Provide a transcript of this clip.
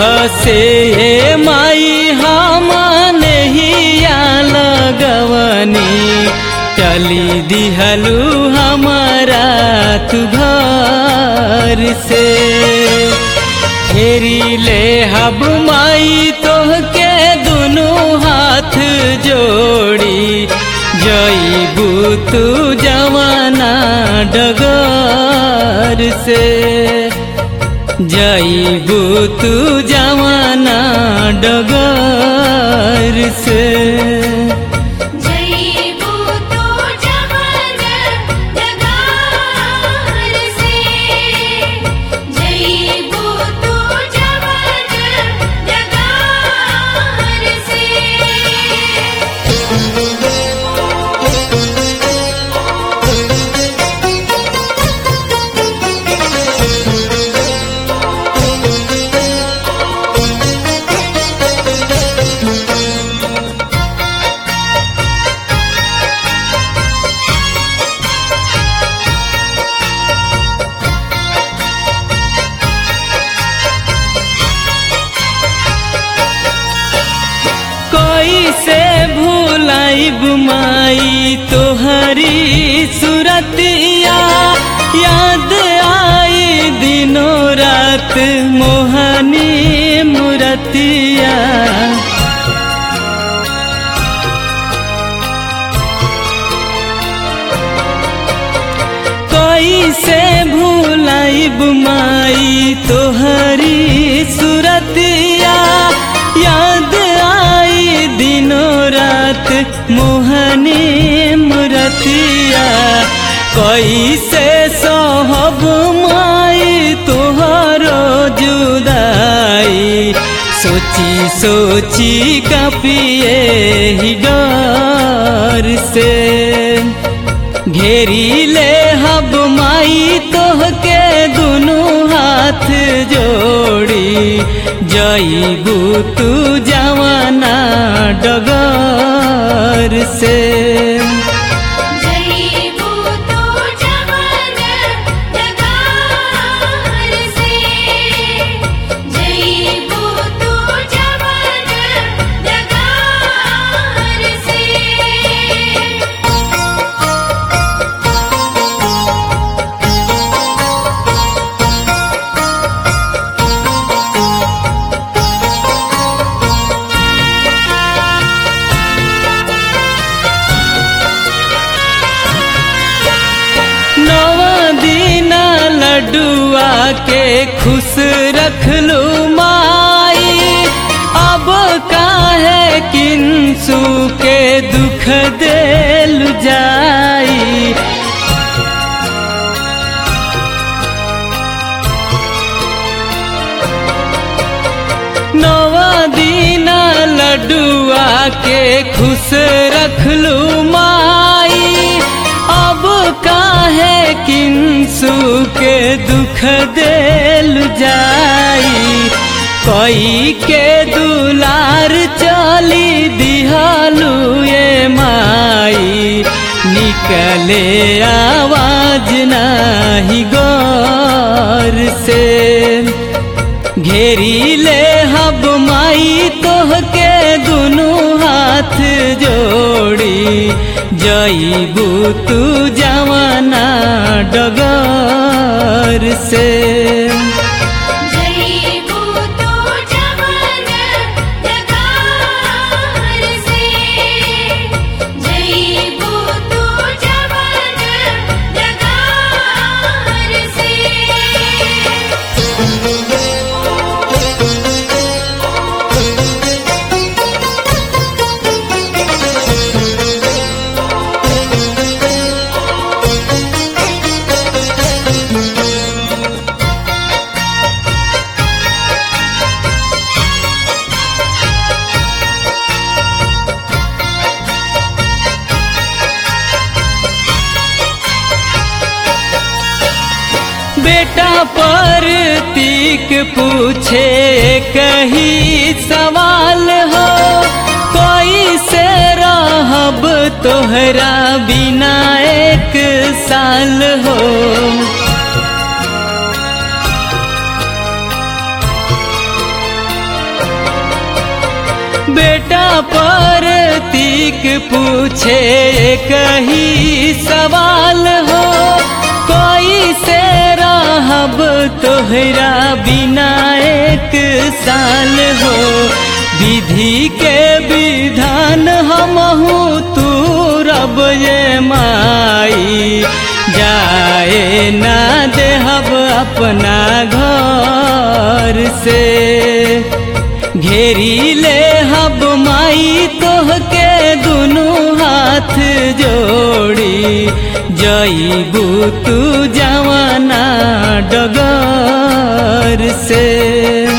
से ये माई हम नहिया लगवनी, चली दिहलू हमारा तू घर से। फेरी ले हब माई तोहके दुनू हाथ जोड़ी, जईबू तू जवाना डगर से, जईबू तू जवाना डगर से। जईबू तू जवाना डगर से, जईबू तू जवाना डगर से। कैसे भूलाइब माई तोहरी सुरतिया, याद आई दिनों रात मोहनी मुरतिया। कैसे भूलाइब माई तोहरी सुरतिया, याद आई दिनों रात मोहनी मुरतिया। कैसे सहब माई तोहरो जुदाई, सोची सोची कापिए ही डर से। घेरी ले हब माई तोहके दुनू हाथ जोड़ी, जईबू तू जवाना डगर से। जईबू तू जवाना डगर से, जईबू तू जवाना डगर से। लड्डुआ के खुश रखलू माई, अब काहे किंसू के दुख देलु जाई। नवा दीना लड्डुआ के खुश रखलू माई, अब काहे किंसू के दुख देलु जाई। कोई के दुलार चली दिहालू ये माई, निकले आवाज नाही गौर से। घेरी ले हब माई तोहके दुनू हाथ जोड़ी, जईबू तू जवाना डगर से। जईबू तू जवाना डगर से, जईबू तू जवाना डगर से। बेटा पर तीक पूछे कही सवाल हो, कोई से रहब तोहरा बिना एक साल हो। बेटा पर तीक पूछे कही सवाल हो, कोई से रहब तोहरा बिना एक साल हो। विधि के विधान हमहू तू रब ये माई, जाए ना देहब अपना घर से। घेरी ले हब माई तोहके दुनू हाथ जोड़ी, जईबू तू जवाना डगर से।